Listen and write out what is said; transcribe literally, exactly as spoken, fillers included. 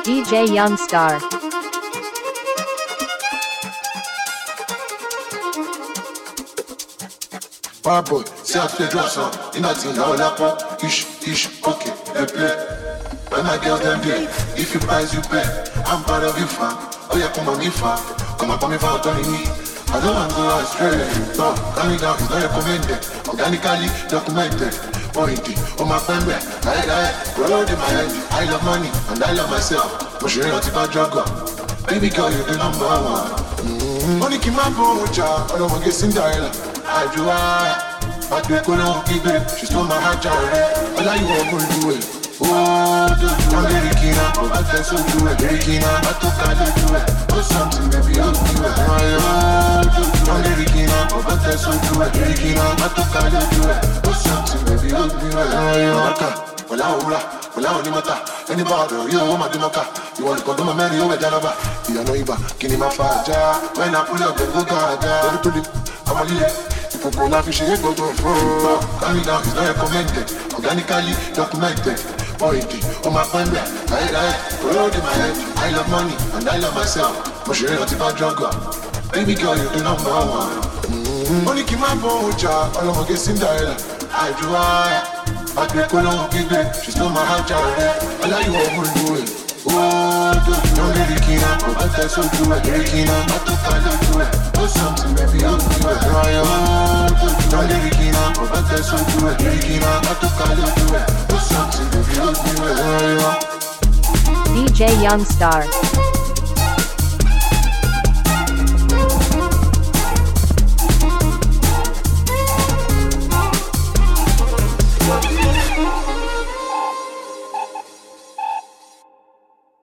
D J Youngstar. Bad boy, see how to play drop song. In that thing, now lap up. Ish, ish, okay, they play. When my girls them day, if you price, you pay. I'm part of you, fam. Oh yeah, come on, me fam. Come on, come me fam, Tony me. I don't want to go astray. No, calm me down, it's not recommended. Organically documented. Pointy, oh my friend, I got roll in my head. I love money and I love myself. But she ain't not about drug. Baby girl, you're the number one. Mm-hmm. Money keep my bone, child. I don't want to get Cinderella. I do I. I do it, she stole my heart, child. All I want to do it. Oh, I'm very keen, but I can't so do it. Very keen, I took I don't do it. Oh, something, baby, I'll do it. I'm very keen, but I can't so do it. Very keen, I took I don't do it. Oh, something, baby, I'll do it. Well, I'll well, I'll do it. Anybody, you want my demoka. You want to come to my man, you're a janaba. You know, Iba, give me my father. When I pull up, the go gaga. Very pretty, I'm a lily. If you go laugh, you should go to a floor. Calm me down, it's not recommended. Organically documented. Pointy, oh my friend, I like roll in my head. I love money and I love myself. But she ain't not about drug. Baby girl, you're the number one. Mm-hmm. Money keep my bone, child. All I'm get Cinderella. I do I. I do it, Kolo, give it. She stole my heart, child. All I you want to do it. Oh, don't get it, Kina. But I so do it. Get it, Kina. I took I don't do it. Oh, something, baby, I'll do it. Don't get it, Kina. But I so do it. Get it, Kina. I took I don't do it. Oh, something, baby, I'll do it. D J Youngstar.